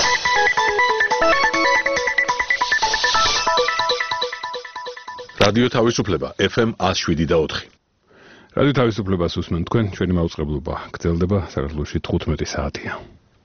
რადიო თავისუფლება FM 107.4. რადიო თავისუფლებას უსმენთ თქვენ, ჩვენი მაუწყებლობა გრძელდება საქართველოში 15 საათია.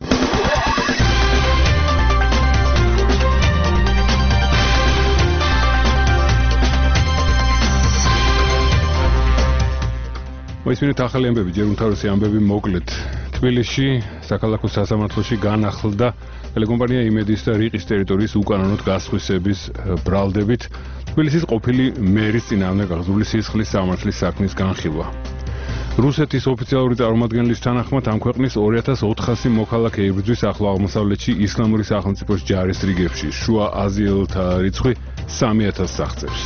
მოისმინეთ ახალი ამბები, ჯერ უმთავრესი ამბები მოკლედ. თბილისში, საქალაქო სასამართლოში განახლდა ტელეკომპანია იმედის და რიყის ტერიტორიის უკანონოდ გასხვისების ბრალდებით თბილისის ყოფილი მერის წინააღმდეგ აღძრული სისხლის სამართლის საქმის განხილვა. რუსეთის ოფიციალური წარმომადგენლის თანახმად ამ ქვეყნის 2400 მოქალაქე იბრძვის ახლო აღმოსავლეთში ისლამური სახელმწიფოს ჯარის რიგებში, შუა აზიელთა რიცხვი 3000-ს აღწევს.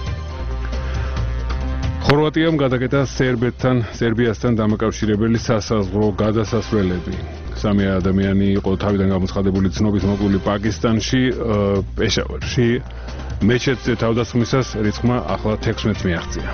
ხორვატიამ გადაკეტა სერბიასთან დამაკავშირებელი სასაზღვრო გადასასვლელები. 3 ადამიანი იყო თავიდან გამოცხადებული ცნობით მოკლული პაკისტანში, პეშავარში. მეჩეთზე თავდასხმისას რიცხვმა ახლა 16 მიაღწია.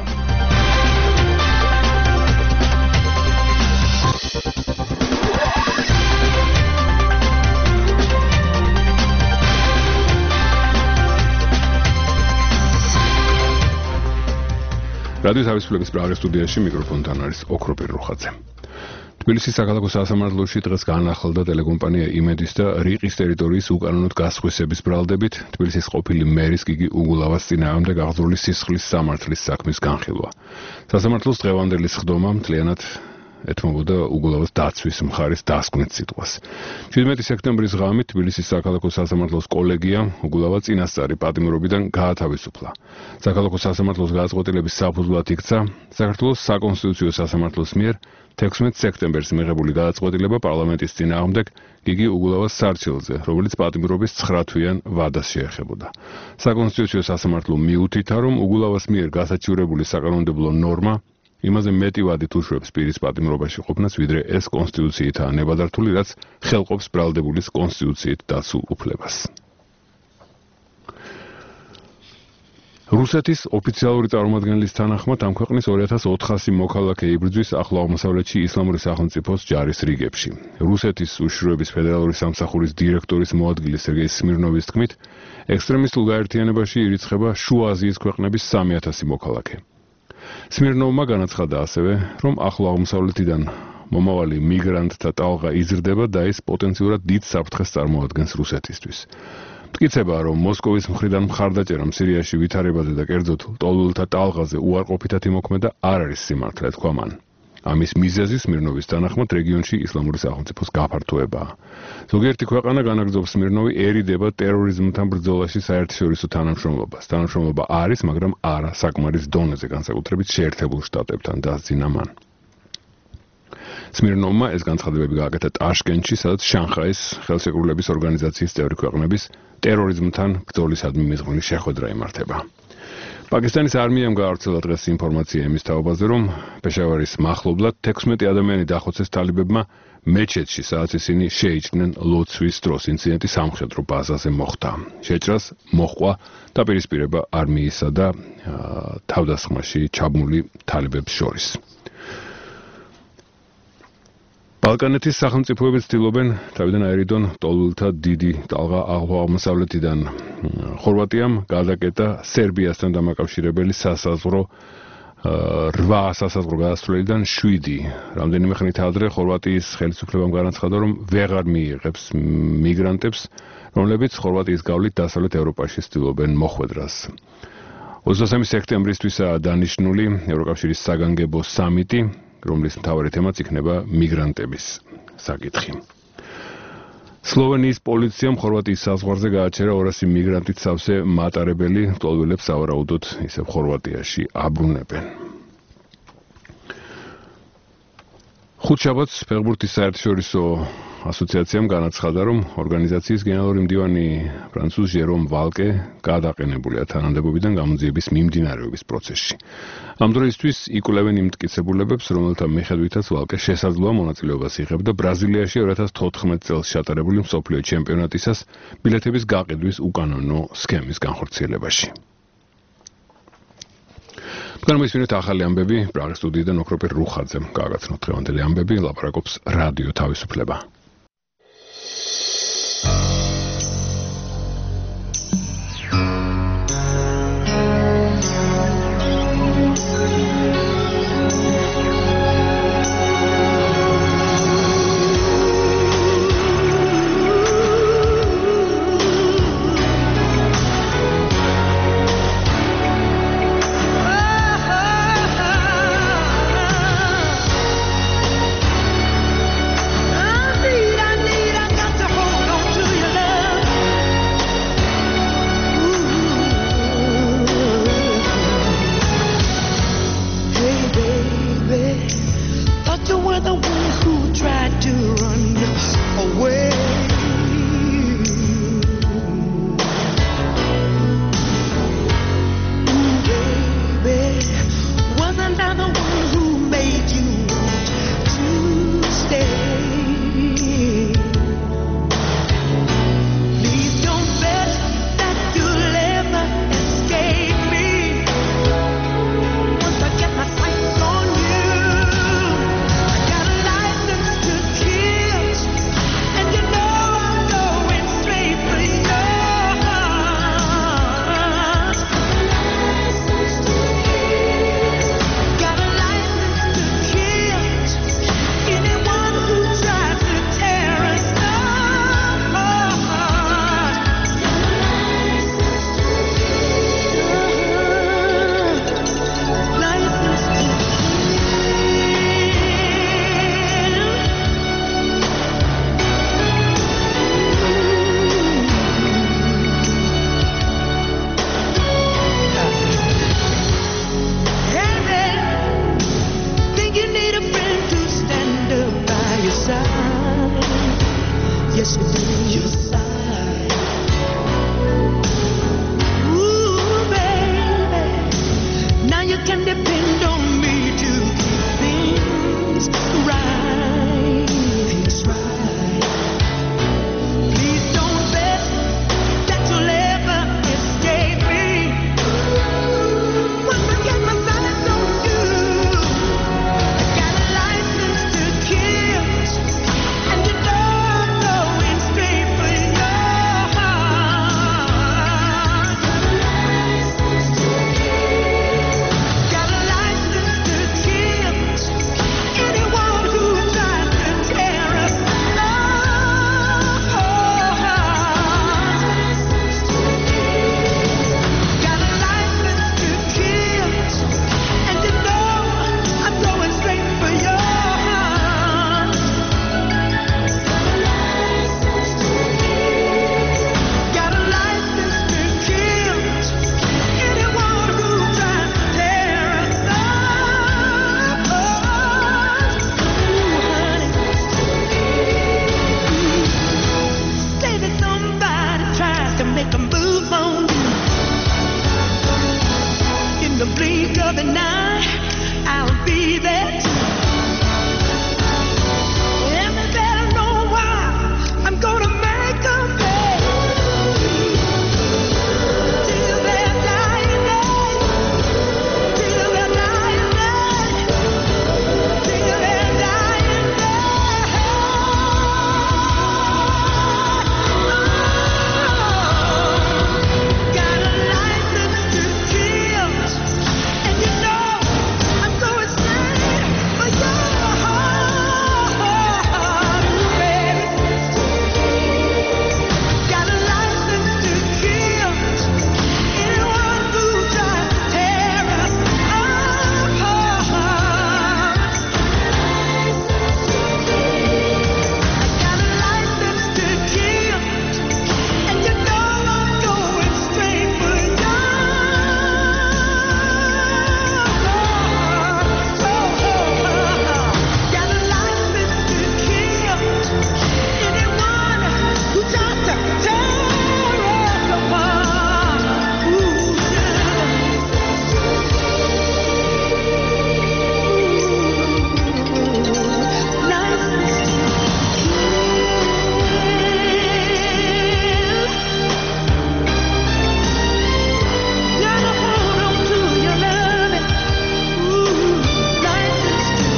რადიო თავისუფლების პრაღის სტუდიაში მიკროფონთან არის ოქროპირ რუხაძე. თბილისის საქალაქო სასამართლოში დღეს განახლდა ტელეკომპანია იმედის და რიყის ტერიტორიის უკანონოდ გასხვისების ბრალდებით თბილისის ყოფილი მერის გიგი უგულავას წინააღმდეგ აღძრული სისხლის სამართლის საქმის განხილვა. სასამართლოს დღევანდელი სხდომა მთლიანად ეთმობოდა უგულავას დაცვის მხარის დასკვნით სიტყვას. 17 სექტემბრის ღამით თბილისის საქალაქო სასამართლოს კოლეგიამ უგულავა წინასწარი პატიმრობიდან გაათავისუფლა. საქალაქო სასამართლოს გადაწყვეტილების საფუძვლად იქცა საქართველოს საკონსტიტუციო სასამართლოს მიერ 16 სექტემბერს მიღებული გადაწყვეტილება პარლამენტის წინააღმდეგ გიგი უგულავას სარჩელზე, რომელიც პატიმრობის 9 თვიან ვადას შეეხებოდა. საკონსტიტუციო სასამართლო მიუთითა, რომ უგულავას მიერ გასაჩივრებული საკანონმდებლო ნორმა იმაზე მეტი ვადით უშვებს პირის პატიმრობაში ყოფნას, ვიდრე ეს კონსტიტუციითაა ნებადართული, რაც ხელყოფს ბრალდებულის კონსტიტუციით დაცულ უფლებას. რუსეთის ოფიციალური წარმომადგენლის თანახმად ამ ქვეყნის 2400 მოქალაქე იბრძვის ახლო აღმოსავლეთში ისლამური სახელმწიფოს ჯარის რიგებში. რუსეთის უშიშროების ფედერალური სამსახურის დირექტორის მოადგილე სერგეი სმირნოვის თქმით, ექსტრემისტულ გაერთიანებაში ირიცხება შუა აზიის ქვეყნების 3000 მოქალაქე. სმირნოვმა განაცხადა ასევე, რომ ახლო აღმოსავლეთიდან მომავალი მიგრანტთა ტალღა იზრდება და ეს პოტენციურად დიდ საფრთხეს წარმოადგენს რუსეთისთვის. მტკიცება, რომ მოსკოვის მხრიდან მხარდაჭერამ სირიაში ვითარებაზე და კერძოდ ლტოლვილთა ტალღაზე უარყოფითად იმოქმედა არ არის სიმართლე, თქვა მან. ამის მიზეზი სმირნოვის თანახმად რეგიონში ისლამური სახელმწიფოს გაფართოებაა. ზოგიერთი ქვეყანა განაგრძობს სმირნოვი ერიდება ტერორიზმთან ბრძოლაში საერთაშორისო თანამშრომლობას. თანამშრომლობა არის, მაგრამ არა საკმარის დონეზე, განსაკუთრებით შეერთებულ შტატებთან, დასძინა მან. სმირნოვმა ეს განცხადებები გააკეთა ტაშკენტში, სადაც შანხაის ხელშეკრულების ორგანიზაციის წევრი ქვეყნების ტერორიზმთან ბრძოლისადმი მიზღვნილი შეხვედრა იმართება. პაკისტანის არმიამ გაავრცელა დღეს ინფორმაცია იმის თაობაზე, რომ პეშავარის მახლობლად 16 ადამიანი დახოცეს თალიბებმა მეჩეთში, სადაც ისინი შეიჭრნენ ლოცვის დროს. ინციდენტი სამხედრო ბაზაზე მოხდა. შეჭრას მოჰყვა დაპირისპირება არმიისა და თავდასხმაში ჩაბმული თალიბებს შორის. ბალკანეთის სახელმწიფოები ცდილობენ თავიდან აერიდონ ლტოლვილთა დიდი ტალღა ახლო აღმოსავლეთიდან. ხორვატიამ გადაკეტა სერბიასთან დამაკავშირებელი სასაზღვრო 8 სასაზღვრო გადასვლელიდან 7. რამდენიმე ხნით ადრე ხორვატიის ხელისუფლებამ განაცხადა, რომ ვეღარ მიიღებს მიგრანტებს, რომლებიც ხორვატიის გავლით დასავლეთ ევროპაში ცდილობენ მოხვედრას. 23 სექტემბრისთვისაა დანიშნული ევროკავშირის საგანგებო სამიტი, რომლის მთავარი თემაც იქნება მიგრანტების საკითხი. სლოვენიის პოლიციამ ხორვატიის საზღვარზე გააჩერა 200 მიგრანტით სავსე მატარებელი ლტოლვილებს სავარაუდოდ ისევ ხორვატიაში აბრუნებენ. ხუთშაბათს ფეხბურთის საერთაშორისო ასოციაციამ განაცხადა, რომ ორგანიზაციის გენერალური მდივანი ფრანცუზ ჟერომ ვალკე გადაყენებულია თანამდებობიდან გამოძიების მიმდინარეობის პროცესში. ამ დროისთვის იკვლევენ იმ მტკიცებულებებს, რომელთა მიხედვითაც ვალკე შესაძლოა მონაწილეობას იღებდა ბრაზილიაში 2014 წელს ჩატარებული მსოფლიო ჩემპიონატისას ბილეთების გაყიდვის უკანონო სქემის განხორციელებაში. თქვენ მოისმინეთ ახალი ამბები პრაღის სტუდიიდან ოქროპირ რუხაძემ. გააგაცნოთ დღევანდელი ამბები, ლაპარაკობს რადიო თავისუფლება. Yes, you do. You sigh. Ooh, baby. Now you can depend on me to keep things right. Things right. Please don't bet that you'll ever escape me. Once I get my sights on you, I got a license to kill, and you know I'm going straight for your heart. Got a license to kill anyone who tries to tear us apart. Got a license to kill, and you know I'm going straight for your heart. Got a license to kill anyone who tries to tear us apart. Ooh, honey. Say that somebody tries to make a move on you. In the blink of an eye, I'll be there too. And they better know why I'm gonna make them pay. Till their dying day. Till their dying day. Till their dying day. Got a license to kill, and you know I'm going straight for your heart, baby. Got a license to kill anyone who tries to tear us apart. Got a license to kill, and you know I'm going straight for your heart. Got a license to kill anyone who tries to tear us apart. Ooh, license to kill. Gotta hold on to your loving. Ooh, license to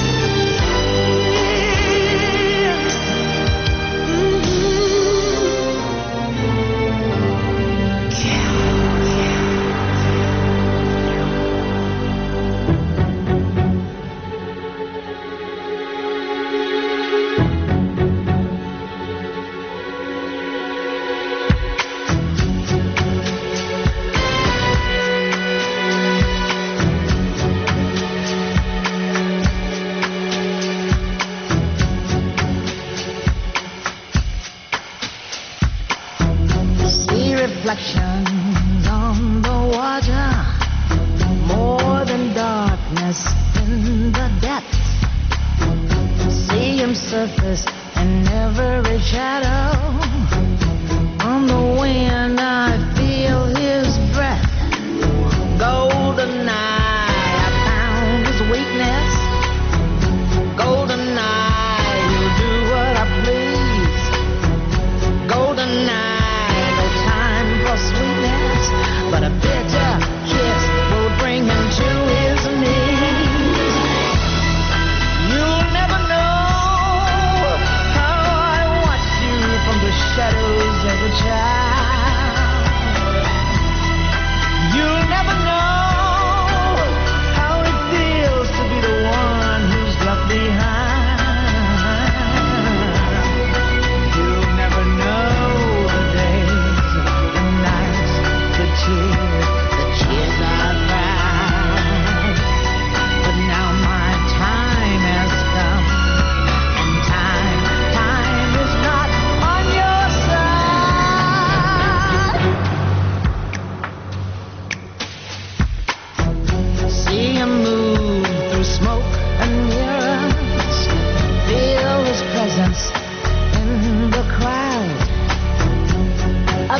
see reflections on the water, more than darkness in the depths. See him surface in every shadow. On the wind I feel his breath. Golden eye, I found his weakness. Golden eye, he'll do what I please. Golden eye, no time for sweetness, but a bitter kiss will bring him to his knees. You'll never know how I watch you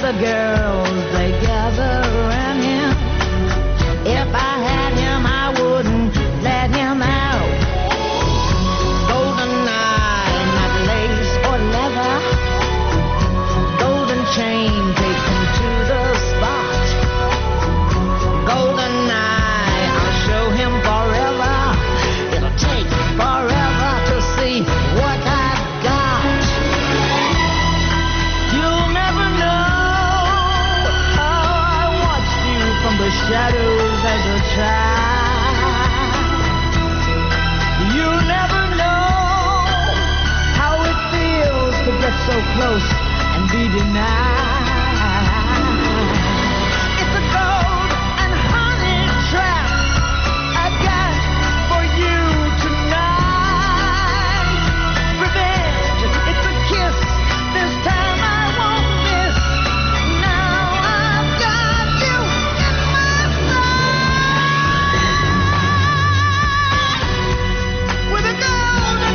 the girls, they gather around him. If I had him, I wouldn't let him out. Golden eye, not lace or leather. Golden chain, take him to the spot. Golden eye, I'll show him forever. It'll take forever to see what I've got. You'll never know how I watched you from the shadows as a child. You'll never know how it feels to get so close and be denied. It's a gold and honey trap I got for you tonight. Revenge, it's a kiss. This time I won't miss. Now I've got you in my sight. With a golden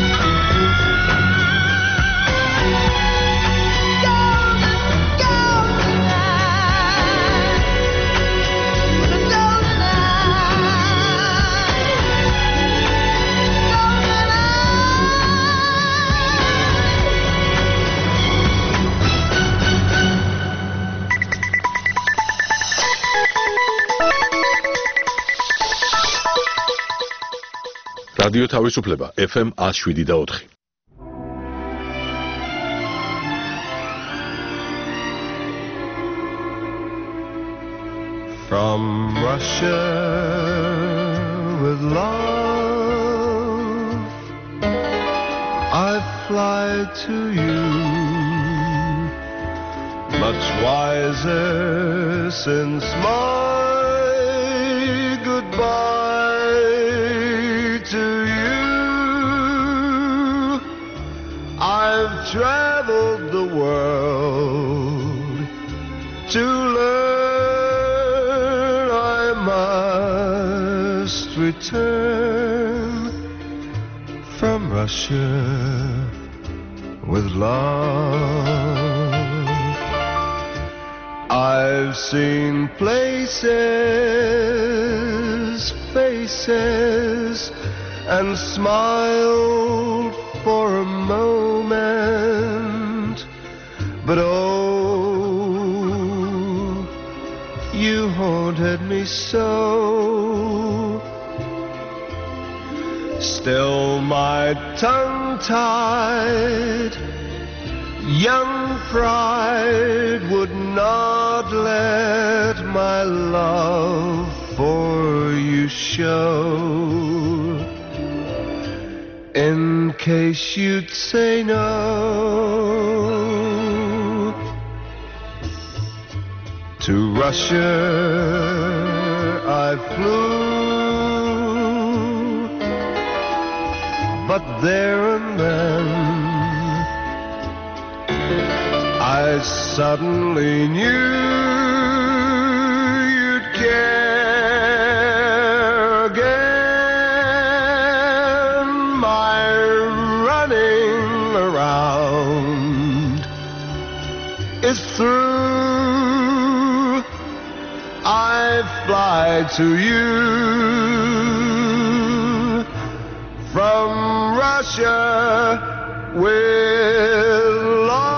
რადიო თავისუფლება FM 107.4. From Russia with love, I fly to you, much wiser since my goodbye to you. I've traveled the world to learn I must return from Russia with love. I've seen places, faces, and smiled for a moment, but oh, you haunted me so. Still my tongue-tied young pride would not let my love for you show. In case you'd say no, to Russia I flew, but there and then I suddenly knew you'd care again. My running around is through. I fly to you from Russia with love.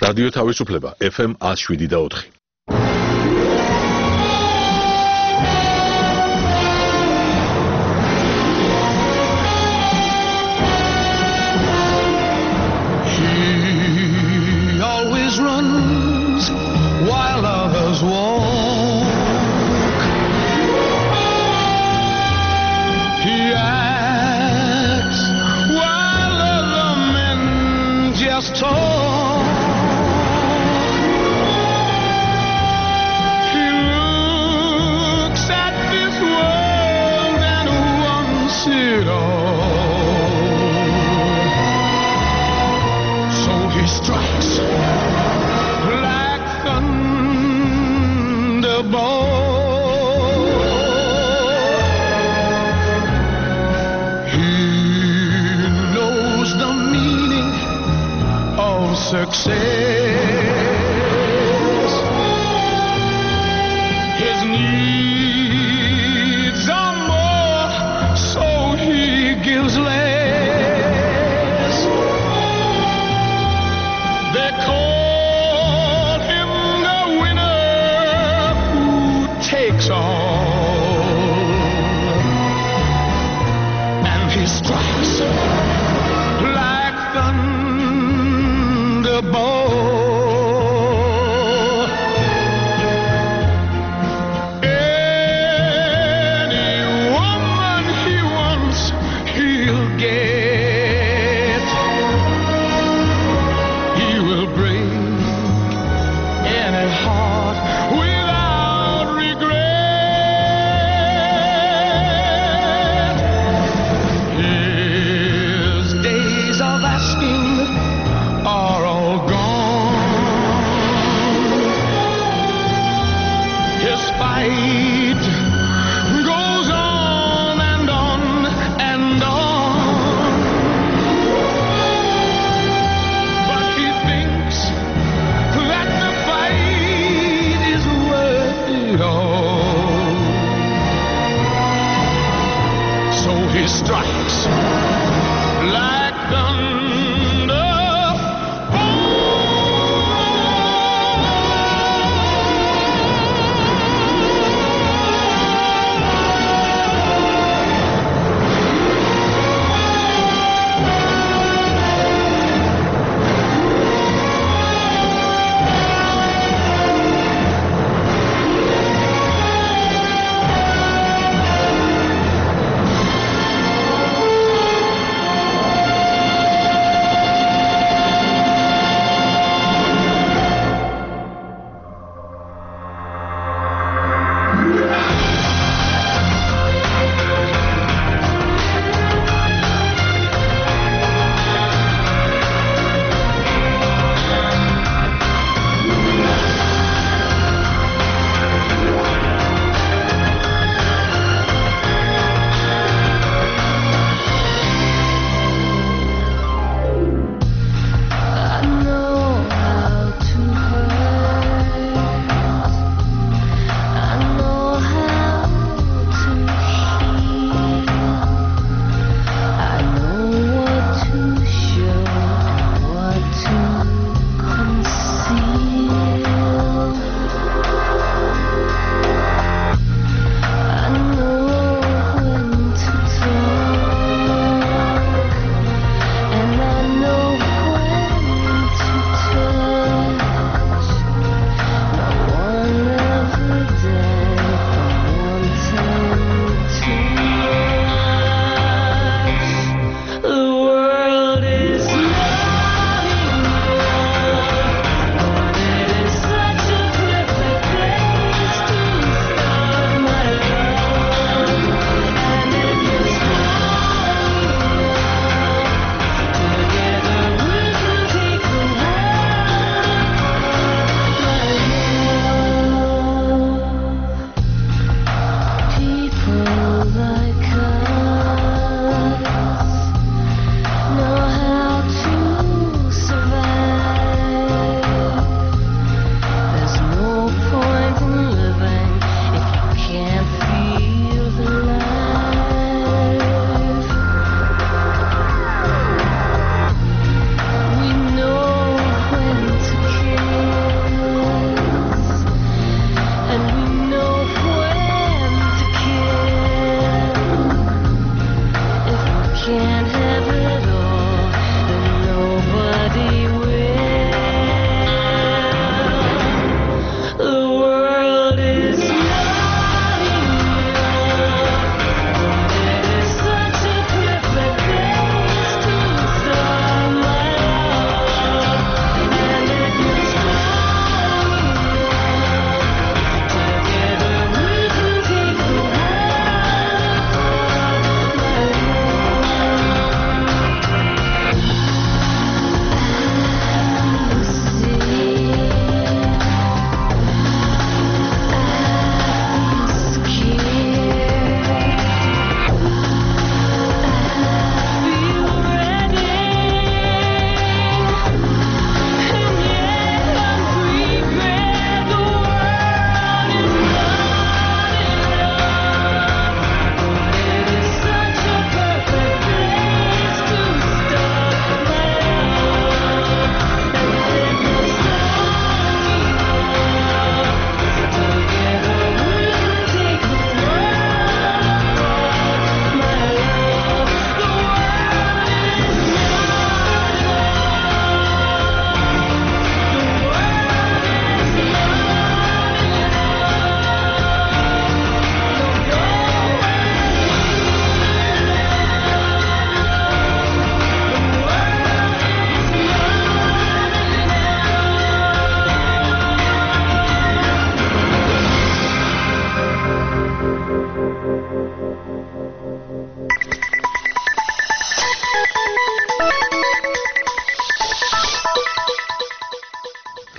რადიო თავისუფლება FM 107.4. He always runs while others walk. He acts while other men just talk. He looks at this world and wants it all. So he strikes like thunderbolt. He knows the meaning of success. His needs are more, so he gives less. They call him the winner who takes all. And he strikes like thunderbolt. Any woman he wants, he'll get. He will break any heart without regret. His days of asking are all gone. His fight goes on and on and on. But he thinks that the fight is worth it all. So he strikes like thunder.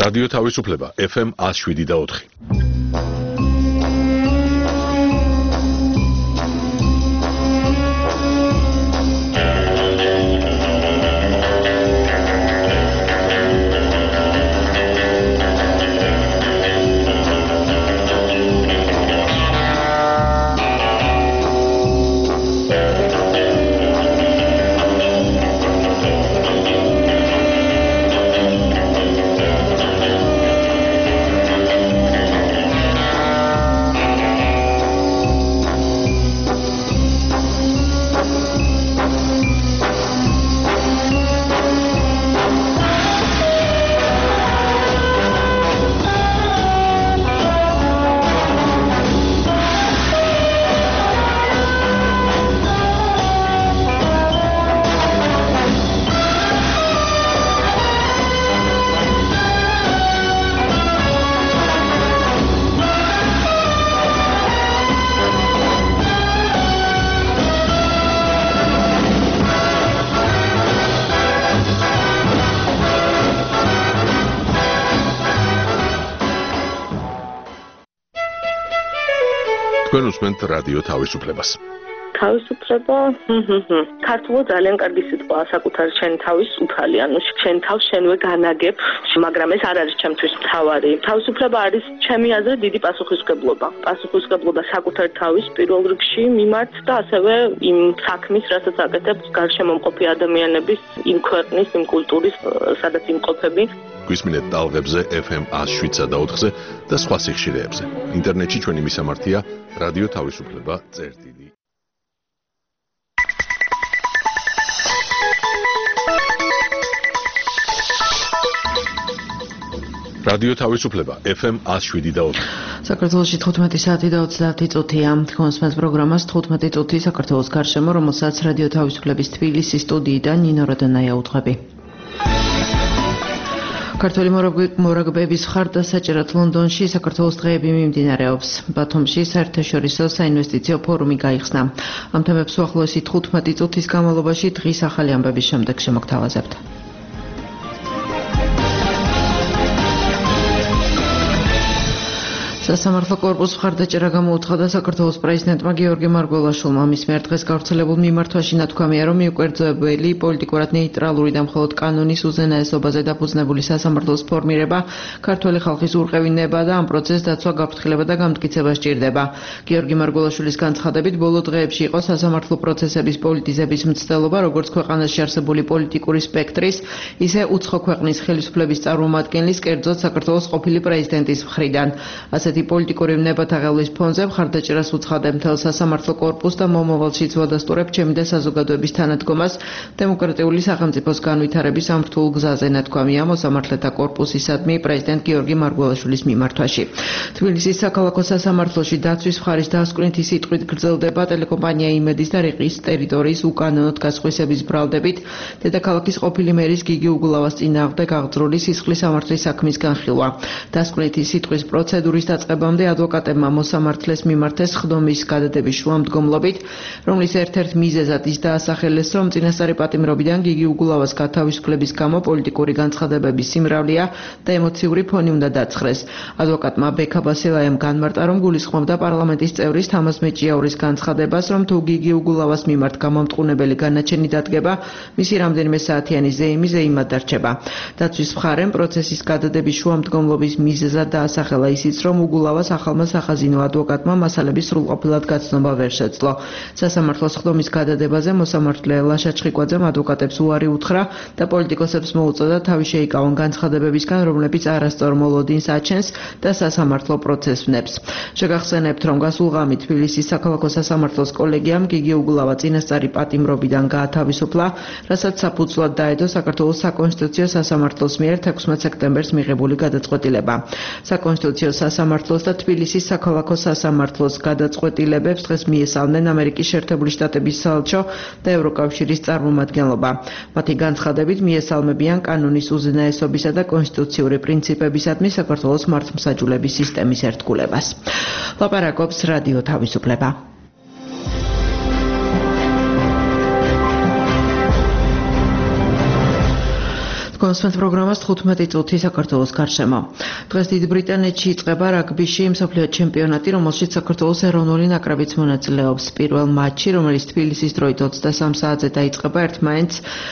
რადიო თავისუფლება FM 107.4. თქვენ უსმენთ რადიო თავისუფლებას. თავისუფლება ქართულად ძალიან კარგი სიტყვაა საკუთარი შენ თავის უფალი, ანუ შენ თავს შენვე განაგებ, მაგრამ ეს არ არის ჩემთვის მთავარი. თავისუფლება არის ჩემი აზრით დიდი პასუხისმგებლობა. პასუხისმგებლობა საკუთარი თავის პირველ რიგში მიმართ და ასევე იმ საქმის, რასაც აკეთებს გარშემო მყოფი ადამიანების, იმ ქვეყნის, იმ კულტურის, სადაც იმყოფები. გვისმინეთ ტალღებზე FM 107.4-ზე და სხვა სიხშირეებზე. ინტერნეტში ჩვენი მისამართია რადიო თავისუფლება.წერტილი. რადიო თავისუფლება FM 107.4. საქართველოში 15 საათი და 30 წუთია. თქვენს პროგრამას 15 წუთი საქართველოს გარშემო, რომელსაც რადიო თავისუფლების თბილისის სტუდიიდან ნინო როდონაია უძღვები. ქართველი მორაგბეების მხარდასაჭერად ლონდონში საქართველოს დღეები მიმდინარეობს. ბათუმში საერთაშორისო საინვესტიციო ფორუმი გაიხსნა. ამ თემებს უახლოესი 15 წუთის განმავლობაში დღის ახალი ამბების შემდეგ შემოგთავაზებთ. სასამართლო კორპუსს მხარდაჭერა გამოუცხადა საქართველოს პრეზიდენტმა გიორგი მარგველაშვილმა. მის მიერ დღეს გავრცელებულ მიმართვაში ნათქვამია, რომ მიუკერძოებელი პოლიტიკურად ნეიტრალური და მხოლოდ კანონის უზენაესობაზე დაფუძნებული სასამართლოს ფორმირება ქართველი ხალხის ურყევინება და ამ პროცესს დაცვა, გაფრთხილება და გამტკიცება სჭირდება. გიორგი მარგველაშვილის განცხადებით, ბოლო დღეებში იყო სასამართლო პროცესების პოლიტიზების მცდელობა, როგორც ქვეყანაში არსებული პოლიტიკური სპექტრის, ისე უცხო ქვეყნის ხელისუფლების წარმომადგენლის, კერძოდ საქართველოს ყოფილი პრეზიდენტის მხრიდან. ასეთი პოლიტიკური ვნებათაღელვის ფონზე მხარდაჭერას უცხადებ მთელ სასამართლო კორპუსს და მომავალშიც ვადასტურებ ჩემი და საზოგადოების თანადგომას დემოკრატიული სახელმწიფოს განვითარების ამ რთულ გზაზე, ნათქვამია მოსამართლეთა კორპუსისადმი პრეზიდენტ გიორგი მარგველაშვილის მიმართვაში. თბილისის საქალაქო სასამართლოში დაცვის მხარის დასკვნითი სიტყვით გრძელდება ტელეკომპანია იმედის და რიყის ტერიტორიის უკანონოდ გასხვისების ბრალდებით დედაქალაქის ყოფილი მერის გიგი უგულავას წინააღმდეგ აღძრული სისხლის სამართლის საქმის განხილვა. დასკვნითი სიტყვის პროცედურის დაწყებამდე ადვოკატებმა მოსამართლეს მიმართეს ხდომის გადადების შუამდგომლობით, რომლის ერთ-ერთ მიზეზად ის დაასახელეს, რომ წინასწარი პატიმრობიდან გიგი უგულავას გათავისუფლების გამო პოლიტიკური განცხადებების სიმრავლეა და ემოციური ფონი უნდა დაცხრეს. ადვოკატმა ბექა ბასილაიამ განმარტა, რომ გულისხმობდა პარლამენტის წევრის თამაზ მეჭიაურის განცხადებას, რომ თუ გიგი უგულავას მიმართ გამომტყუნებელი განაჩენი დადგება, მისი რამდენიმე საათიანი ზეიმი ზეიმად დარჩება. დაცვის მხარემ პროცესის გადადების შუამდგომლობის მიზეზად დაასახელა ისიც, რომ უგულავას ახალმა სახაზინო ადვოკატმა მასალების სრულყოფილად გაცნობა ვერ შეძლო. სასამართლოს ხდომის გადადებაზე მოსამართლე ლაშა ჩხიკვაძემ ადვოკატებს უარი უთხრა და პოლიტიკოსებს მოუწოდა თავი შეიკავონ განცხადებებისგან, რომლებიც არასწორ მოლოდინს აჩენს და სასამართლო პროცესს ვნებს. შეგახსენებთ, რომ გასულ ღამით თბილისის საქალაქო სასამართლოს კოლეგიამ გიგი უგულავა წინასწარი პატიმრობიდან გაათავისუფლა, რასაც საფუძვლად დაედო საქართველოს საკონსტიტუციო სასამართლოს მიერ 16 სექტემბერს მიღებული გადაწყვეტილება. საკონსტიტუციო სასამართლოს და თბილისის საქალაქო სასამართლოს გადაწყვეტილებებს დღეს მიესალმნენ ამერიკის შეერთებული შტატების საელჩო და ევროკავშირის წარმომადგენლობა. მათი განცხადებით მიესალმებიან კანონის უზენაესობისა და კონსტიტუციური პრინციპებისადმი საქართველოს მართლმსაჯულების სისტემის ერთგულებას. ლაპარაკობს რადიო თავისუფლება. კონსვენთ პროგრამას 15 წუთი საქართველოს გარშემო. დღეს დიდ ბრიტანეთში იწყება რაგბიში მსოფლიო ჩემპიონატი, რომელშიც საქართველოს ეროვნული ნაკრებიც მონაწილეობს. პირველ მატჩში, რომელიც თბილისის დროით 23 საათზე დაიწყება, ერთმანეთს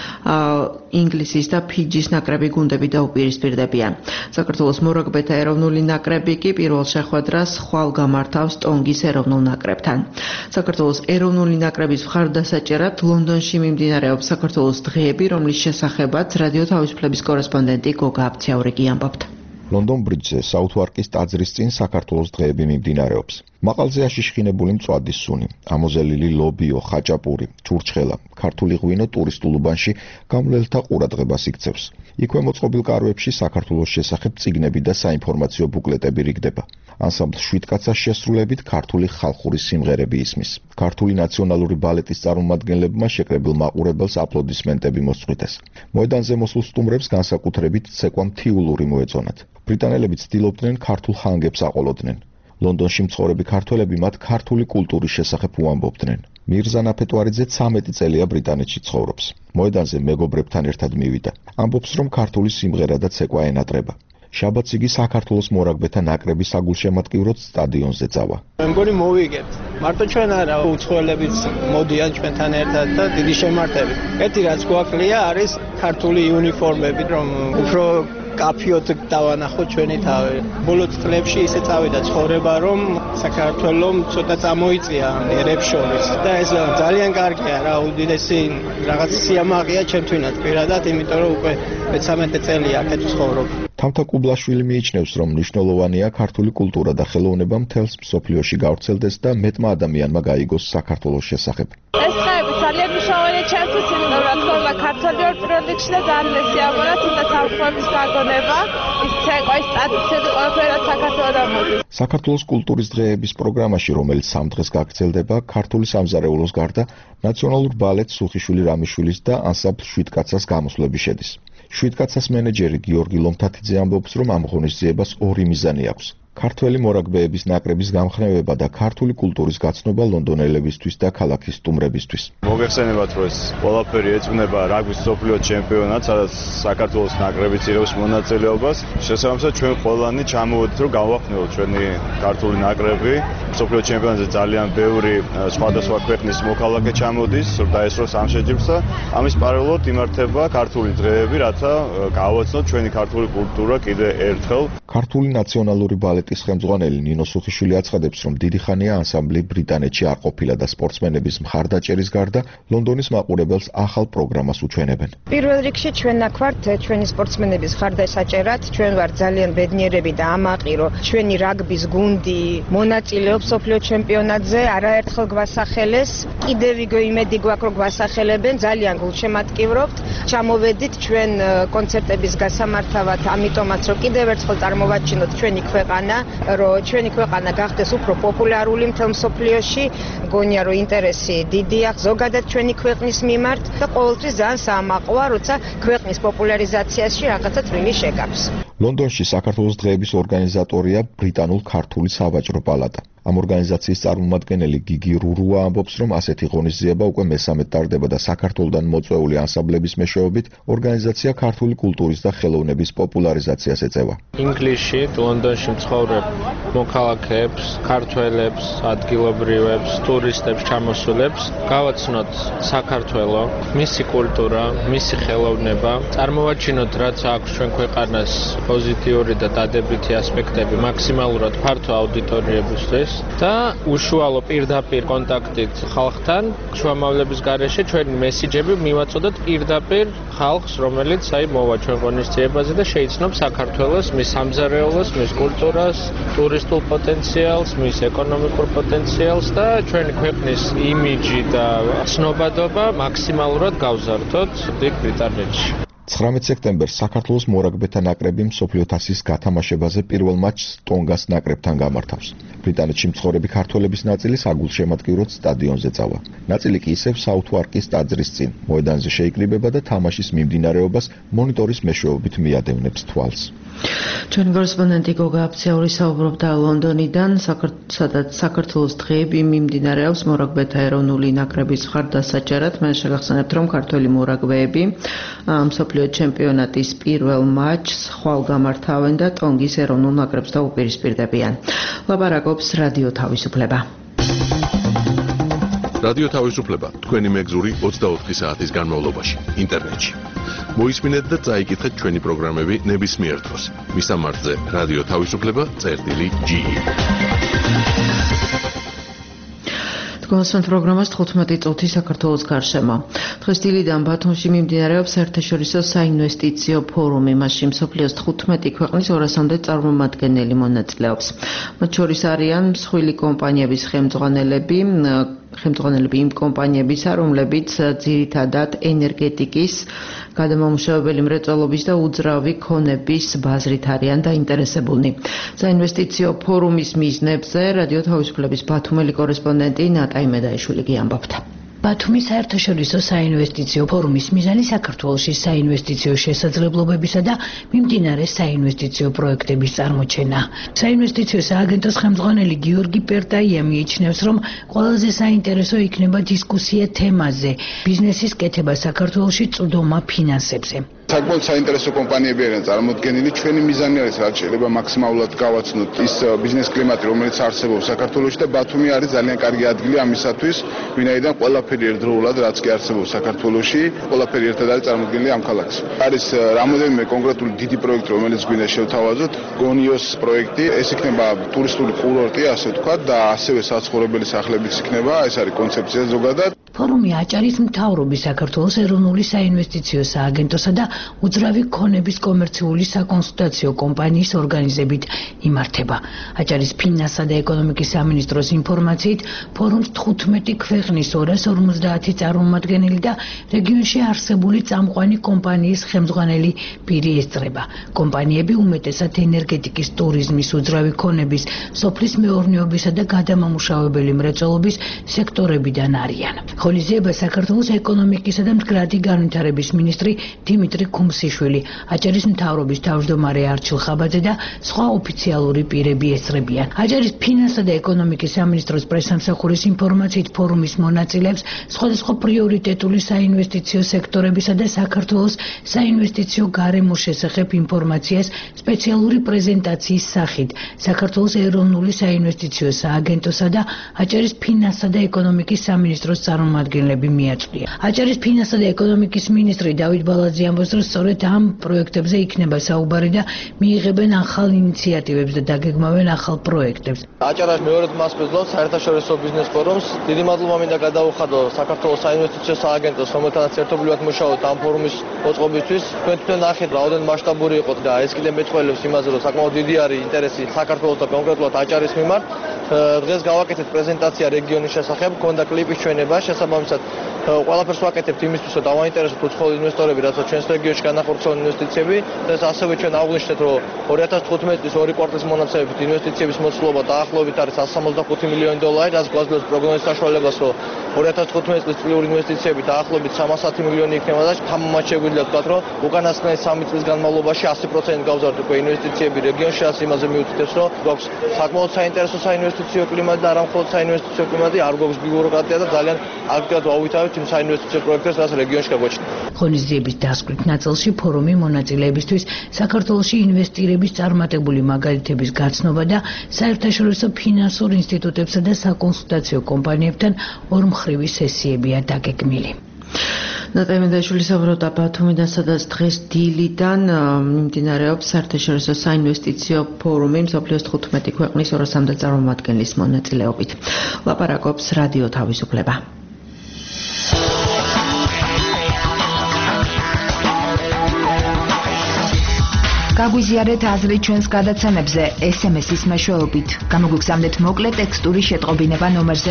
ინგლისის და ფიჯის ნაკრები გუნდები დაუპირისპირდებიან. საქართველოს მორაგბეთა ეროვნული ნაკრები კი პირველ შეხვედრას ხვალ გამართავს ტონგის ეროვნულ ნაკრებთან. საქართველოს ეროვნული ნაკრების მხარდასაჭერად ლონდონში მიმდინარეობს საქართველოს დღეები, რომლის შესახებაც რადიო თავისუფლების კორესპონდენტი გოგა აფციაურიკი ამბობთ. ლონდონ ბრიჯზე საუთვარკის ტაძრის წინ საქართველოს დღეები მიმდინარეობს. მაყალზე აშიშხინებული მწვადი სუნი, ამოზელილი ლობიო, ხაჭაპური, ჩურჩხელა, ქართული ღვინო ტურისტულ უბანში გამლელთა ყურადღებას იქცევს. იქვე მოწყობილ კარვებში საქართველოს შესახებ წიგნები და საინფორმაციო ბუკლეტები რიგდება. ანსამბლ შვიდკაცას შესრულებით ქართული ხალხური სიმღერები ისმის. ქართული ნაციონალური ბალეტის წარმომადგენლებმა შეკრებილ მაყურებელს აპლოდისმენტები მოსწყვიტეს. მოედანზე მოსულ სტუმრებს განსაკუთრებით ცეკვა მთიულური მოეწონათ. ბრიტანელები ცდილობდნენ ქართულ ხანგებს აყოლოდნენ. ლონდონში მცხოვრები ქართველები მათ ქართული კულტურის შესახებ უამბობდნენ. მირზა ნაფეტვარიძე 13 წელია ბრიტანეთში ცხოვრობს. მოედანზე მეგობრებთან ერთად მივიდა. ამბობს, რომ ქართული სიმღერა და ცეკვა ენატრება. შაბათს იგი საქართველოს მორაგბეთა ნაკრების საგულშემატკივროდ სტადიონზე წავა. მე მგონი მოვიგებთ. მარტო ჩვენ არა, უცხოელებიც მოდიან ჩვენთან ერთად და დიდი შემართებით. ერთი რაც გვაკლია არის ქართული იუნიფორმები, რომ უფრო კაფიოთ დავანახოთ ჩვენი თავი. ბოლო წლებში ისე წავიდა ცხოვრება, რომ საქართველოს ცოტა წამოიწია ერებს შორის და ეს ძალიან კარგია რა, უდიდესი რაღაც სიამაყეა ჩემთვინაც პირადად, იმიტომ რომ უკვე 13 წელია აქეთ ვცხოვრობ. თამთა კუბლაშვილი მიიჩნევს, რომ მნიშვნელოვანია ქართული კულტურა და ხელოვნება მთელს მსოფლიოში გავრცელდეს და მეტმა ადამიანმა გაიგოს საქართველოს შესახებ. ეს ხეები ძალიან მნიშვნელოვანია ჩემთვის, იმიტომ რომ თქმა ქართული პირველ რიგში და ძალიან მესიამოვნებაა თუნდა თავშეობის გაგონება, ის ცეკვა, ის ტრადიციები ყველაფერი საქართველოს ამოდის. საქართველოს კულტურის დღეების პროგრამაში, რომელიც 3 დღეს გაგრძელდება, ქართული სამზარეულოს გარდა ნაციონალურ ბალეტს სუხიშვილი რამიშვილის და ანსამბლ შვიდკაცას გამოსვლები შედის. შვიდკაცას მენეჯერი გიორგი ლომთათიძე ამბობს, რომ ამ ღონისძიებას ორი მიზანი აქვს. ქართველი მორაგბეების ნაკრების გამხნევება და ქართული კულტურის გაცნობა ლონდონელებისთვის და ქალაქის სტუმრებისთვის. მოგეხსენებათ, რომ ეს ყველაფერი ეძღვნება რაგბის მსოფლიო ჩემპიონატს, სადაც საქართველოს ნაკრებიც იღებს მონაწილეობას. შესაბამისად, ჩვენ ყველანი ჩამოვედით, რომ გავახსნილოთ ჩვენი ქართული ნაკრები. მსოფლიო ჩემპიონატზე ძალიან ბევრი სხვადასხვა ქვეყნის მოქალაქე ჩამოდის, დაესწროს ამ შეჯიბრს და ამის პარალელურად იმართება ქართული დღეები, რათა გავაცნოთ ჩვენი ქართული კულტურა კიდე ერთხელ. ქართული ნაციონალური ბალეტის ხელმძღვანელი ნინო სუხიშვილი აცხადებს, რომ დიდი ხანია ანსამბლი ბრიტანეთში არ ყოფილა და სპორტსმენების მხარდაჭერის გარდა ლონდონის მაყურებელს ახალ პროგრამას უჩვენებენ. პირველ რიგში ჩვენ აქ ვართ ჩვენი სპორტსმენების მხარდასაჭერად, ჩვენ ვართ ძალიან ბედნიერები და ამაყი, რომ ჩვენი რაგბის გუნდი მონაწილეობს მსოფლიო ჩემპიონატზე, არაერთხელ გვასახელეს, კიდევ ვიგო იმედი გვაქვს, რომ გვასახელებენ, ძალიან გულშემატკივრობთ. ჩამოვედით ჩვენ კონცერტების გასამართავად, ამიტომაც რომ კიდევ ერთხელ წარმოვაჩინოთ ჩვენი ქვეყანა, რომ ჩვენი ქვეყანა გახდეს უფრო პოპულარული მთელ მსოფლიოში, მგონია რომ ინტერესი დიდია ზოგადად ჩვენი ქვეყნის მიმართ და ყოველთვის ძალიან საამაყოა, როცა ქვეყნის პოპულარიზაციაში რაღაცა წვლილი შეგავს. ლონდონში საქართველოს დღეების ორგანიზატორია ბრიტანულ-ქართული სავაჭრო პალატა. ამ ორგანიზაციის წარმომადგენელი გიგი რურუა ამბობს, რომ ასეთი ღონისძიება უკვე მესამე ტარდება და საქართველოდან მოწვეული ანსამბლების მეშვეობით ორგანიზაცია ქართული კულტურის და ხელოვნების პოპულარიზაციას ეწევა. ინგლისში, ლონდონში მცხოვრებ მოქალაქეებს, ქართველებს, ადგილობრივებს, ტურისტებს ჩამოსულებს გავაცნოთ საქართველო, მისი კულტურა, მისი ხელოვნება, წარმოვაჩინოთ რაც აქვს ჩვენ ქვეყანას პოზიტიური და დადებითი ასპექტები მაქსიმალურად ფართო აუდიტორიებისთვის და უშუალო პირდაპირ კონტაქტით ხალხთან შუამავლების გარეშე ჩვენი მესიჯები მივაწოდოთ პირდაპირ ხალხს, რომელიც მოვა ჩვენ ღონისძიებაზე და შეიცნობს საქართველოს, მის სამზარეულოს, მის კულტურას, ტურისტულ პოტენციალს, მის ეკონომიკურ პოტენციალს და ჩვენი ქვეყნის იმიჯი და ცნობადობა მაქსიმალურად გავზარდოთ დიდ ბრიტანეთში. 19 სექტემბერს საქართველოს მორაგბეთა ნაკრები მსოფლიო თასის გათამაშებაზე პირველ მატჩს ტონგას ნაკრებთან გამართავს. ბრიტანეთში მცხოვრები ქართველების ნაწილი საგულშემატკივროდ სტადიონზე წავა. ნაწილი კი ისევ საუთვარკის ტაძრის წინ, მოედანზე შეიკრიბება და თამაშის მიმდინარეობას მონიტორის მეშვეობით მიადევნებს თვალს. ჩვენი კორესპონდენტი გოგა აფციაური საუბრობდა ლონდონიდან, სადაც საქართველოს დღეები მიმდინარეობს მორაგბეთა ეროვნული ნაკრების მხარდასაჭერად. მე შეგახსენებთ, რომ ქართველი მორაგბეები მსოფლიო ჩემპიონატის პირველ მატჩს ხვალ გამართავენ და ტონგის ეროვნულ ნაკრებს დაუპირისპირდებიან. ლაპარაკობს რადიო თავისუფლება. რადიო თავისუფლება თქვენი მეგზური 24 საათის განმავლობაში ინტერნეტში. მოისმინეთ და წაიკითხეთ ჩვენი პროგრამები ნებისმიერ დროს. მისამართზე რადიო თავისუფლება.ge. გასვენთ პროგრამას 15 წუთი საქართველოს გარშემო. დღეს დილიდან ბათუმში მიმდინარეობს საერთაშორისო საინვესტიციო ფორუმი. მასში მსოფლიოს 15 ქვეყნის 200-მდე წარმომადგენელი მონაწილეობს. მათ შორის არიან მსხვილი კომპანიების ხელმძღვანელები იმ კომპანიებისა, რომლებიც ძირითადად ენერგეტიკის, გადამამუშავებელი მრეწველობის და უძრავი ქონების ბაზრით არიან დაინტერესებულნი. საინვესტიციო ფორუმის მიზნებზე რადიო თავისუფლების ბათუმელი კორესპონდენტი ნატა იმედაიშვილი გიამბობთ. ბათუმის საერთაშორისო საინვესტიციო ფორუმის მიზანი საქართველოში საინვესტიციო შესაძლებლობებისა და მიმდინარე საინვესტიციო პროექტების წარმოჩენა. საინვესტიციო სააგენტოს ხელმძღვანელი გიორგი პერტაია მიიჩნევს, რომ ყველაზე საინტერესო იქნება დისკუსია თემაზე ბიზნესის კეთება საქართველოში წვდომა ფინანსებზე. საკმაოდ საინტერესო კომპანიები არიან წარმოდგენილი. ჩვენი მიზანი არის რაც შეიძლება მაქსიმალურად გავაცნოთ ის ბიზნეს კლიმატი, რომელიც არსებობს საქართველოში და ბათუმი არის ძალიან კარგი ადგილი ამისათვის, ვინაიდან ყველაფერი ერთდროულად რაც კი არსებობს საქართველოში, ყველაფერი ერთად არის წარმოდგენილი ამ ქალაქს. არის რამოდენიმე კონკრეტული დიდი პროექტი, რომელიც გვინდა შევთავაზოთ. გონიოს პროექტი, ეს იქნება ტურისტული კურორტი, ასე ვთქვათ, და ასევე საცხოვრებელი სახლებიც იქნება, ეს არის კონცეფცია ზოგადად. ფორუმი აჭარის მთავრობის საქართველოს ეროვნული საინვესტიციო სააგენტოსა და უძრავი ქონების კომერციული საკონსულტაციო კომპანიის ორგანიზებით იმართება. აჭარის ფინანსა და ეკონომიკის სამინისტროს ინფორმაციით, ფორუმს 15 ქვეყნის 250 წარმომადგენელი და რეგიონში არსებული წამყვანი კომპანიის ხელმძღვანელი პირი ესწრება. კომპანიები უმეტესად ენერგეტიკის, ტურიზმის, უძრავი ქონების, სოფლის მეურნეობისა და გადამამუშავებელი მრეწველობის სექტორებიდან არიან. ღონისძიება საქართველოს ეკონომიკისა და მდგრადი განვითარების მინისტრი დიმიტრი ქუმსიშვილი, აჭარის მთავრობის თავმჯდომარე არჩილ ხაბაძე და სხვა ოფიციალური პირები ესწრებიან. აჭარის ფინანსა და ეკონომიკის სამინისტროს პრესამსახურის ინფორმაციით, ფორუმის მონაწილეებს სხვადასხვა პრიორიტეტული საინვესტიციო სექტორებისა და საქართველოს საინვესტიციო გარემოს შესახებ ინფორმაციას სპეციალური პრეზენტაციის სახით საქართველოს ეროვნული საინვესტიციო სააგენტოსა და აჭარის ფინანსა და ეკონომიკის სამინისტროს წარმომადგენლები მიაწვდიან. აჭარის ფინანსა და ეკონომიკის მინისტრი დავით ბალაძე ამბობს, რომ სწორედ ამ პროექტებზე იქნება საუბარი და მიიღებენ ახალ ინიციატივებს და დაგეგმავენ ახალ პროექტებს. აჭარას მეორედ მასპინძლობს საერთაშორისო ბიზნეს ფორუმს. დიდი მადლობა მინდა გადაუხადო საქართველოს საინვესტიციო სააგენტოს, რომელთანაც ერთობლივად მუშაობთ ამ ფორუმის მოწყობისთვის. თქვენ ნახეთ, რაოდენ მასშტაბური იყო და ეს კიდევ მეტყველებს იმაზე, რომ საკმაოდ დიდი არის ინტერესი საქართველოს და კონკრეტულად აჭარის მიმართ. დღეს გავაკეთეთ პრეზენტაცია რეგიონის შესახებ, ქონდა კლიპის ჩვენება, შესაბამისად ყველაფერს ვაკეთებთ იმისთვის, რომ დავაინტერესოთ უცხოელი ინვესტორები, რათა ჩვენს რეგიონში განახორციელონ ინვესტიციები. ეს ასევე ჩვენ აღვნიშნეთ, რომ 2015 წლის ორი კვარტალის მონაცემებით ინვესტიციების მოცულობა დაახლოებით არის 165 მილიონი დოლარი, რაც გვაძლევს პროგნოზის საშუალებას, რომ 2015 წლის წლიური ინვესტიციები დაახლოებით 310 მილიონი იქნება და თამამად შეგვიძლია ვთქვათ, რომ უკანასკნელი 3 წლის განმავლობაში 100% გავზარდეთ უკვე ინვესტიციები რეგიონში, რაც იმაზე მიუთითებს, რომ გვაქვს საკმაოდ საინტერესო საინვესტიციო კლიმატი და არა მხოლოდ საინვესტიციო კლიმატი, არ გვაქვს ბიუროკრატია და ძალიან აქტიურად ვაუვითავებთ იმ საინვესტიციო პროექტებს, რაც რეგიონში გაგვაჩნია. ღონისძიების დასკვნით ნაწილში ფორუმი მონაწილეებისთვის საქართველოში ინვესტირების წარმატებული მაგალითების გაცნობა და საერთაშორისო ფინანსურ ინსტიტუტებსა და საკონსულტაციო კომპანიებთან ორმხრივი სესიებია დაგეგმილი. ნატა იმედაიშვილი საუბრობდა ბათუმიდან, სადაც დღეს დილიდან მიმდინარეობს საერთაშორისო საინვესტიციო ფორუმი მსოფლიოს 15 ქვეყნის 200-მდე წარმომადგენლის მონაწილეობით. ლაპარაკობს რადიო თავისუფლება. გაგვიზიარეთ აზრი ჩვენს გადაცემებზე SMS-ის მეშვეობით. გამოგვიგზავნეთ მოკლე ტექსტური შეტყობინება ნომერზე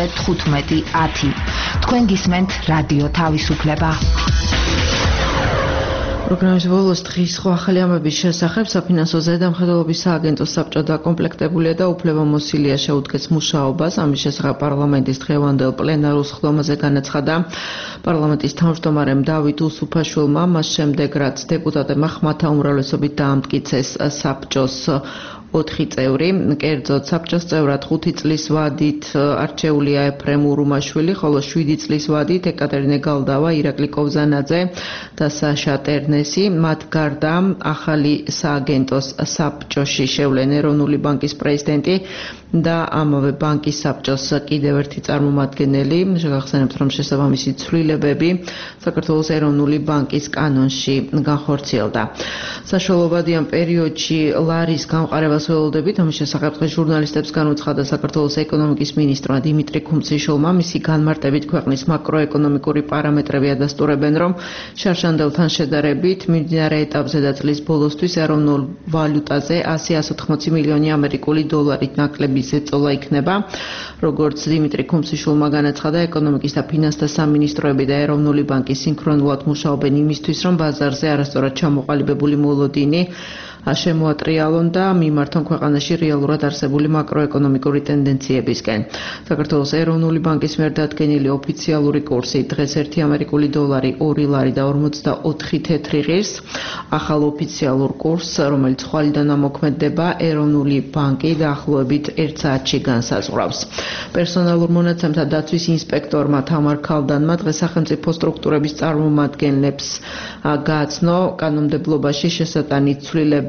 1510. თქვენ გისმენთ რადიო თავისუფლება. პროგრამის ბოლოს დღის სხვა ახალი ამბების შესახებ საფინანსო ზედამხედველობის სააგენტოს საბჭო დაკომპლექტებულია და უფლებამოსილია შეუდგეს მუშაობას. ამის შესახებ პარლამენტის დღევანდელ პლენარულ სხდომაზე განაცხადა პარლამენტის თავმჯდომარემ დავით უსუფაშვილმა, მას შემდეგ რაც დეპუტატებმა ხმათა უმრავლესობით დაამტკიცეს საბჭოს 4 წევრი, კერძოდ საბჭოს წევრად 5 წლის ვადით არჩეულია ეფრემ ურუმაშვილი, ხოლო 7 წლის ვადით ეკატერინე გალდავა, ირაკლი კოვზანაძე და საშა ტერნესი. მათ გარდა ახალი სააგენტოს საბჭოში შევლენ ეროვნული ბანკის პრეზიდენტი და ამავე ბანკის საბჭოს კიდევ ერთი წარმომადგენელი. შეგახსენებთ, რომ შესაბამისი ცვლილებები საქართველოს ეროვნული ბანკის კანონში განხორციელდა. საშუალებადიან პერიოდში ლარის გამყარებას ველოდებით, ამის შესახებ დღეს ჟურნალისტებს განუცხადა საქართველოს ეკონომიკის მინისტრმა დიმიტრი ქუმციშვილმა. მისი განმარტებით ქვეყნის მაკროეკონომიკური პარამეტრები ადასტურებენ, რომ შარშანდელთან შედარებით მიმდინარე ეტაპზე და წლის ბოლოსთვის ეროვნულ ვალუტაზე 100-180 მილიონი ამერიკული დოლარით ნაკლები ზეწოლა იქნება. როგორც დიმიტრი ქუმციშვილმა განაცხადა, ეკონომიკის და ფინანსთა სამინისტროები და ეროვნული ბანკი სინქრონულად მუშაობენ იმისთვის, რომ ბაზარზე არასწორად ჩამოყალიბებული მოლოდინი შემოატრიალონ და მიმართონ ქვეყანაში რეალურად არსებული მაკროეკონომიკური ტენდენციებისკენ. საქართველოს ეროვნული ბანკის მიერ დადგენილი ოფიციალური კურსი დღეს 1 ამერიკული დოლარი 2 ლარი და 44 თეთრი ღირს. ახალ ოფიციალურ კურსს, რომელიც ხვალიდან ამოქმედდება, ეროვნული ბანკი დაახლოებით 1 საათში განსაზღვრავს. პერსონალურ მონაცემთა დაცვის ინსპექტორმა თამარ ქალდანმა დღეს სახელმწიფო სტრუქტურების წარმომადგენლებს გააცნო კანონმდებლობაში შესატანი ცვლილებები,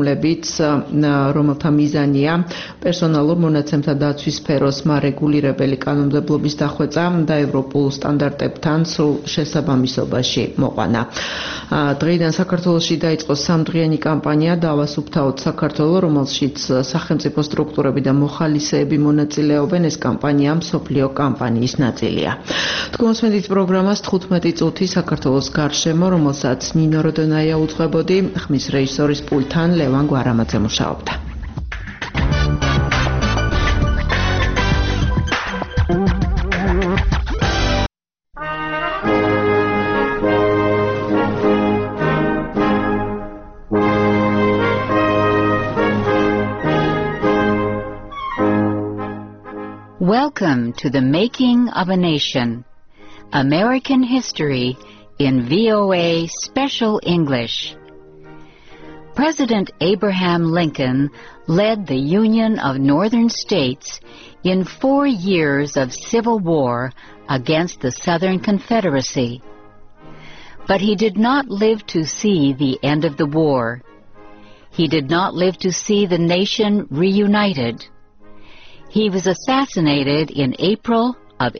რომელთა მიზანია პერსონალურ მონაცემთა დაცვის სფეროს მარეგულირებელი კანონმდებლობის დახვეწა და ევროპულ სტანდარტებთან სრულ შესაბამისობაში მოყვანა. დღეიდან საქართველოში დაიწყო 3-დღიანი კამპანია „დავასუფთავოთ საქართველო“, რომელშიც სახელმწიფო სტრუქტურები და მოხალისეები მონაწილეობენ. ეს კამპანია მსოფლიო კამპანიის ნაწილია. თქვენსმენით პროგრამას 15 წუთი საქართველოს გარშემო, რომელსაც ნინო როდონაია უძღვებოდი, ხმის რეჟისორის პულტთან ლევან გვარამაძე მუშაობდა. Welcome to the Making of a Nation, American History in VOA Special English. President Abraham Lincoln led the Union of Northern States in 4 years of civil war against the Southern Confederacy. But he did not live to see the end of the war. He did not live to see the nation reunited. He was assassinated in April of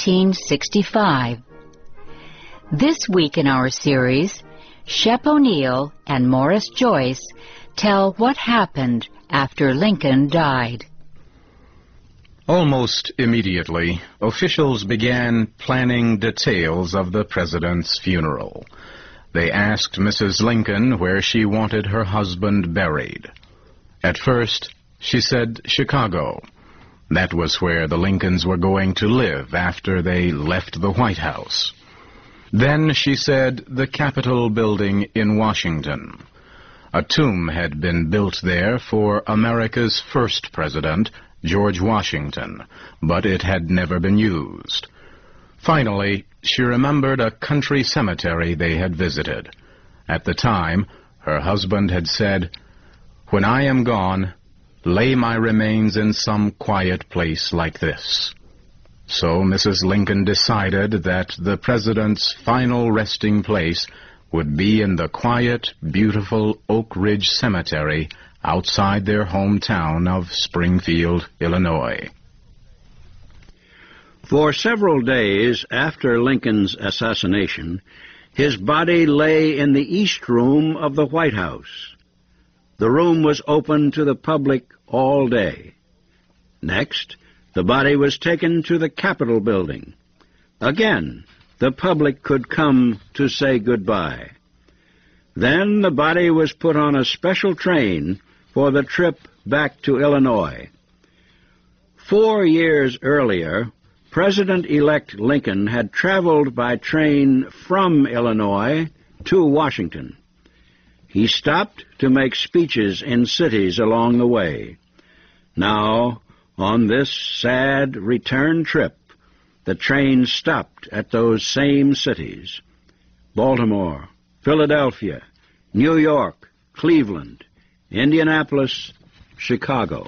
1865. This week in our series, Shep O'Neill and Morris Joyce tell what happened after Lincoln died. Almost immediately, officials began planning details of the president's funeral. They asked Mrs. Lincoln where she wanted her husband buried. At first, she said Chicago. That was where the Lincolns were going to live after they left the White House. Then she said the Capitol building in Washington. A tomb had been built there for America's first president, George Washington, but it had never been used. Finally, she remembered a country cemetery they had visited. At the time, her husband had said, "When I am gone, lay my remains in some quiet place like this." So Mrs. Lincoln decided that the president's final resting place would be in the quiet, beautiful Oak Ridge Cemetery outside their hometown of Springfield, Illinois. For several days after Lincoln's assassination, his body lay in the East Room of the White House. The room was open to the public all day. Next, the body was taken to the Capitol building. Again, the public could come to say goodbye. Then the body was put on a special train for the trip back to Illinois. 4 years earlier, President-elect Lincoln had traveled by train from Illinois to Washington. he stopped to make speeches in cities along the way. Now, on this sad return trip, the train stopped at those same cities: Baltimore, Philadelphia, New York, Cleveland, Indianapolis, Chicago.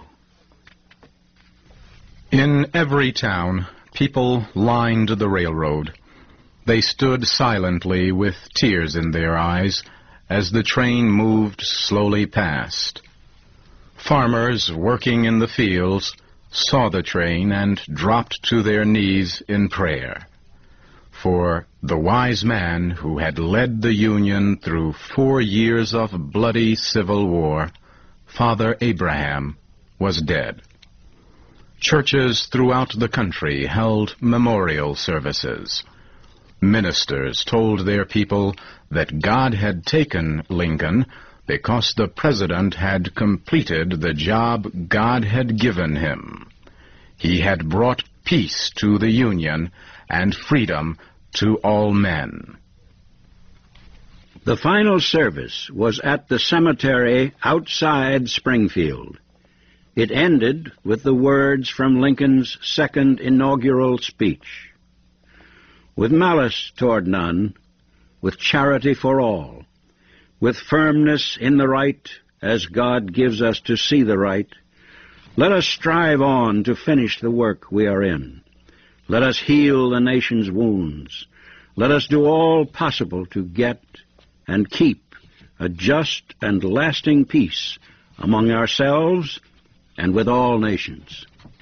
In every town, people lined the railroad. They stood silently with tears in their eyes as the train moved slowly past. Farmers working in the fields saw the train and dropped to their knees in prayer. For the wise man who had led the Union through 4 years of bloody civil war, Father Abraham, was dead. Churches throughout the country held memorial services. Ministers told their people that God had taken Lincoln because the president had completed the job God had given him. He had brought peace to the Union and freedom to all men. The final service was at the cemetery outside Springfield. It ended with the words from Lincoln's second inaugural speech: "With malice toward none, with charity for all, with firmness in the right as God gives us to see the right, let us strive on to finish the work we are in. Let us heal the nation's wounds. Let us do all possible to get and keep a just and lasting peace among ourselves and with all nations."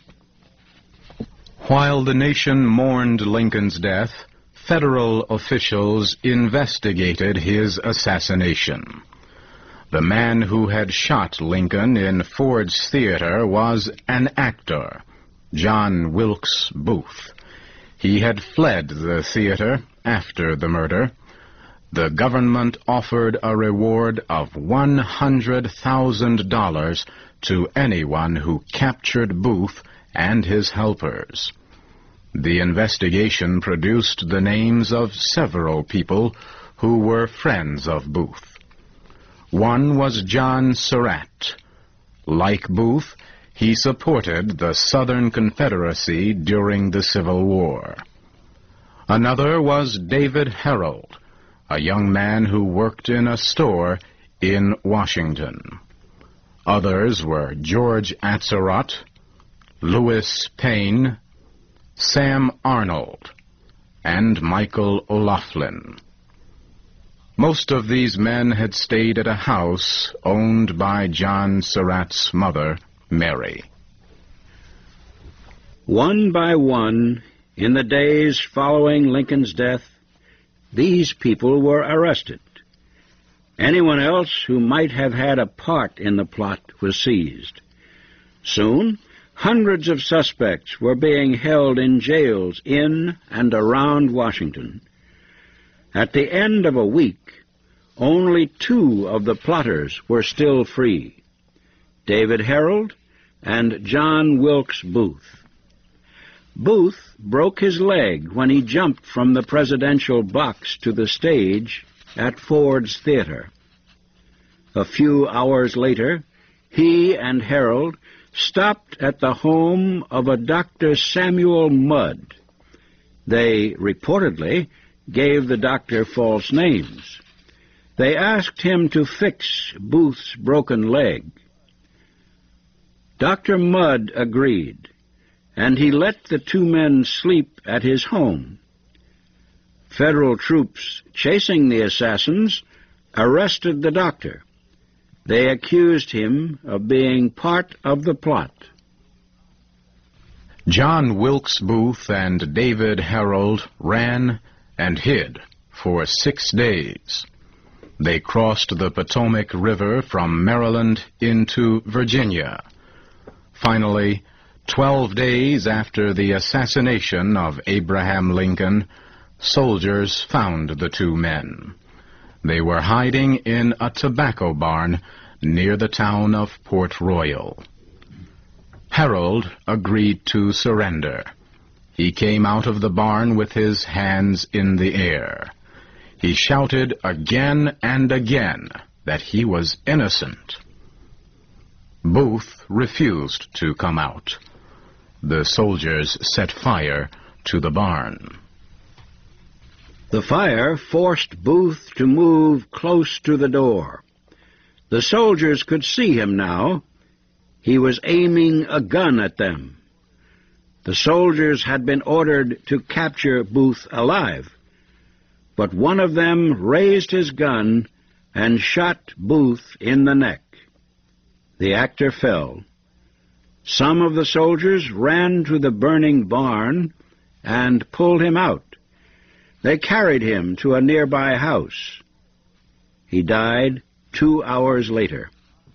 While the nation mourned Lincoln's death, federal officials investigated his assassination. The man who had shot Lincoln in Ford's Theater was an actor, John Wilkes Booth. He had fled the theater after the murder. The government offered a reward of $100,000 to anyone who captured Booth and his helpers. The investigation produced the names of several people who were friends of Booth. One was John Surratt. Like Booth, he supported the Southern Confederacy during the Civil War. Another was David Herold, a young man who worked in a store in Washington. Others were George Atzerodt, Louis Payne, Sam Arnold, and Michael O'Laughlin. Most of these men had stayed at a house owned by John Surratt's mother, Mary. One by one, in the days following Lincoln's death, these people were arrested. Anyone else who might have had a part in the plot was seized. Soon, hundreds of suspects were being held in jails in and around Washington. At the end of a week, only 2 of the plotters were still free: David Herold and John Wilkes Booth. Booth broke his leg when he jumped from the presidential box to the stage at Ford's Theater. A few hours later, he and Herold stopped at the home of a Dr. Samuel Mudd. They reportedly gave the doctor false names. They asked him to fix Booth's broken leg. Dr. Mudd agreed, and he let the 2 men sleep at his home. Federal troops chasing the assassins arrested the doctor. They accused him of being part of the plot. John Wilkes Booth and David Herold ran and hid for 6 days. They crossed the Potomac River from Maryland into Virginia. Finally, 12 days after the assassination of Abraham Lincoln, soldiers found the 2 men. They were hiding in a tobacco barn near the town of Port Royal. Herold agreed to surrender. He came out of the barn with his hands in the air. He shouted again and again that he was innocent. Booth refused to come out. The soldiers set fire to the barn. The fire forced Booth to move close to the door. The soldiers could see him now. He was aiming a gun at them. The soldiers had been ordered to capture Booth alive, but one of them raised his gun and shot Booth in the neck. The actor fell. Some of the soldiers ran to the burning barn and pulled him out. They carried him to a nearby house. He died 2 hours later.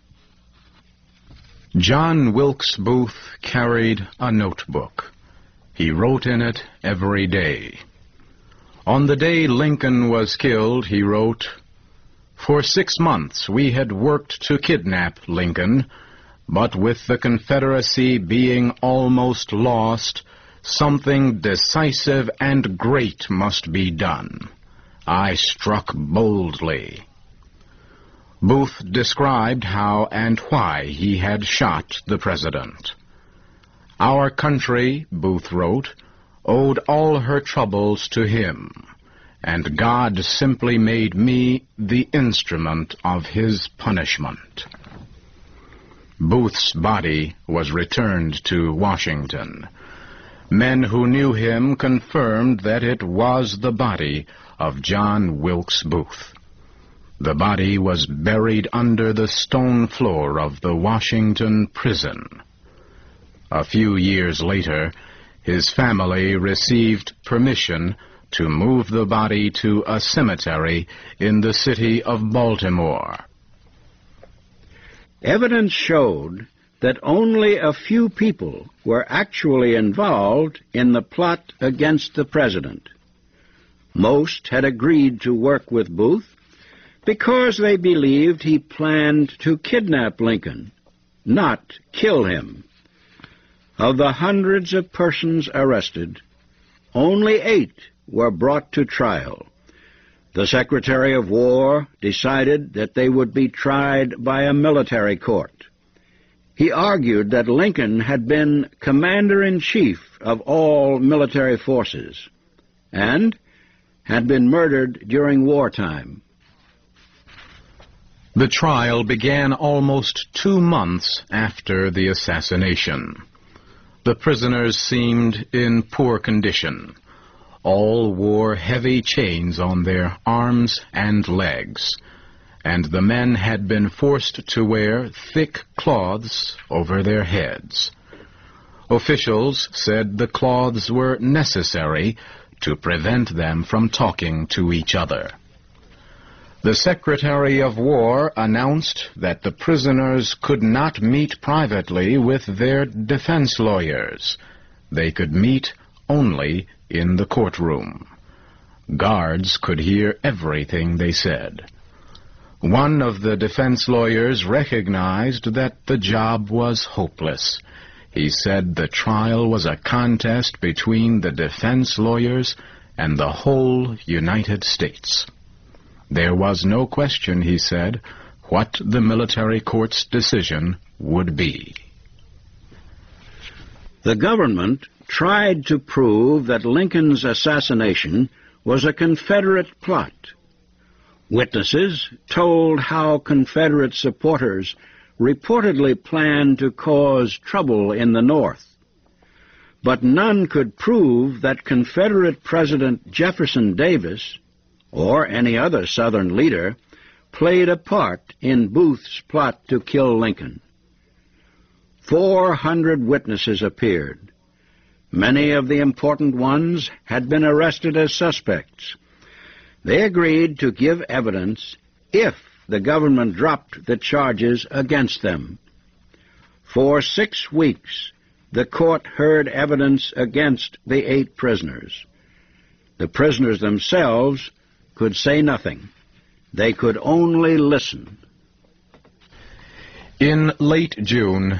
John Wilkes Booth carried a notebook. He wrote in it every day. On the day Lincoln was killed, he wrote, "For 6 months we had worked to kidnap Lincoln, but with the Confederacy being almost lost, something decisive and great must be done. I struck boldly." Booth described how and why he had shot the president. "Our country," Booth wrote, "owed all her troubles to him, and God simply made me the instrument of his punishment." Booth's body was returned to Washington. Men who knew him confirmed that it was the body of John Wilkes Booth. The body was buried under the stone floor of the Washington prison. A few years later, his family received permission to move the body to a cemetery in the city of Baltimore. Evidence showed that only a few people were actually involved in the plot against the president. Most had agreed to work with Booth because they believed he planned to kidnap Lincoln, not kill him. Of the hundreds of persons arrested, only 8 were brought to trial. The Secretary of War decided that they would be tried by a military court. He argued that Lincoln had been commander-in-chief of all military forces and had been murdered during wartime. The trial began almost 2 months after the assassination. The prisoners seemed in poor condition. All wore heavy chains on their arms and legs, and the men had been forced to wear thick cloths over their heads. Officials said the cloths were necessary to prevent them from talking to each other. The Secretary of War announced that the prisoners could not meet privately with their defense lawyers. They could meet only in the courtroom. Guards could hear everything they said. One of the defense lawyers recognized that the job was hopeless. He said the trial was a contest between the defense lawyers and the whole United States. There was no question, he said, what the military court's decision would be. The government tried to prove that Lincoln's assassination was a Confederate plot. Witnesses told how Confederate supporters reportedly planned to cause trouble in the North. But none could prove that Confederate President Jefferson Davis, or any other Southern leader, played a part in Booth's plot to kill Lincoln. 400 witnesses appeared. Many of the important ones had been arrested as suspects. They agreed to give evidence if the government dropped the charges against them. For 6 weeks, the court heard evidence against the 8 prisoners. The prisoners themselves could say nothing. They could only listen. In late June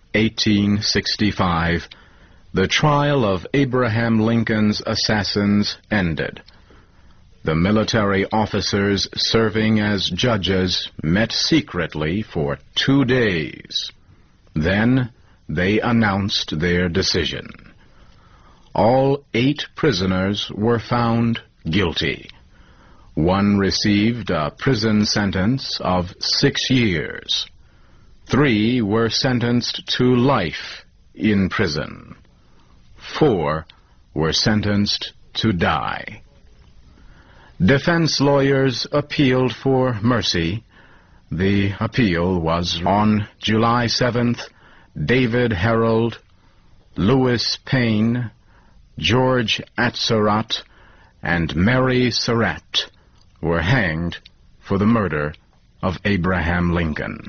1865, the trial of Abraham Lincoln's assassins ended. The military officers serving as judges met secretly for 2 days. Then they announced their decision. All 8 prisoners were found guilty. One received a prison sentence of 6 years. 3 were sentenced to life in prison. 4 were sentenced to die. Defense lawyers appealed for mercy. The appeal was on July 7th. David Harold, Louis Payne, George Atzerodt, and Mary Surratt were hanged for the murder of Abraham Lincoln.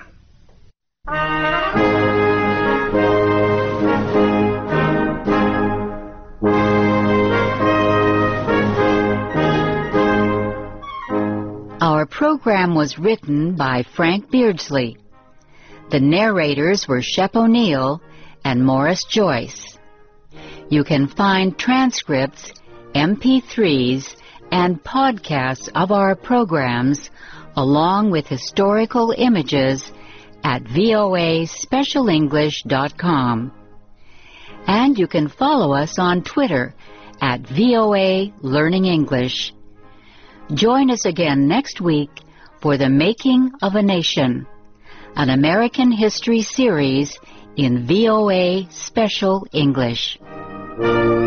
Our program was written by Frank Beardsley. The narrators were Shep O'Neill and Morris Joyce. You can find transcripts, MP3s, and podcasts of our programs, along with historical images, at voaspecialenglish.com. And you can follow us on Twitter at VOA Learning English. Join us again next week for The Making of a Nation, an American history series in VOA Special English.